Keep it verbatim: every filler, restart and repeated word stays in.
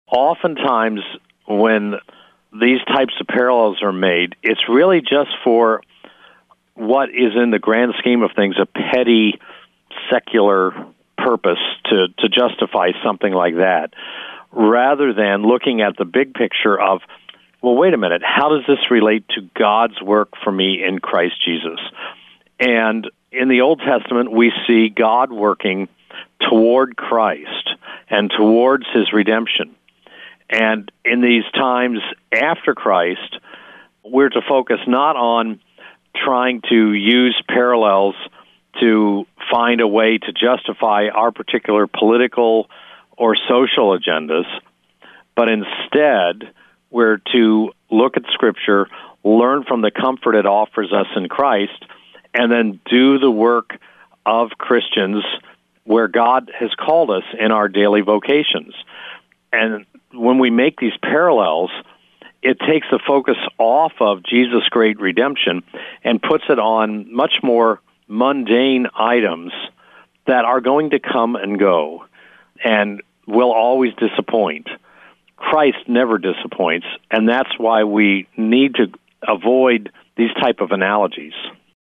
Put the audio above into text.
oftentimes when these types of parallels are made, it's really just for what is in the grand scheme of things a petty secular purpose to, to justify something like that, rather than looking at the big picture of, well, wait a minute, how does this relate to God's work for me in Christ Jesus? And in the Old Testament, we see God working toward Christ and towards his redemption. And in these times after Christ, we're to focus not on trying to use parallels to find a way to justify our particular political or social agendas, but instead we're to look at Scripture, learn from the comfort it offers us in Christ, and then do the work of Christians where God has called us in our daily vocations. And when we make these parallels, it takes the focus off of Jesus' great redemption and puts it on much more mundane items that are going to come and go and will always disappoint. Christ never disappoints, and that's why we need to avoid these type of analogies.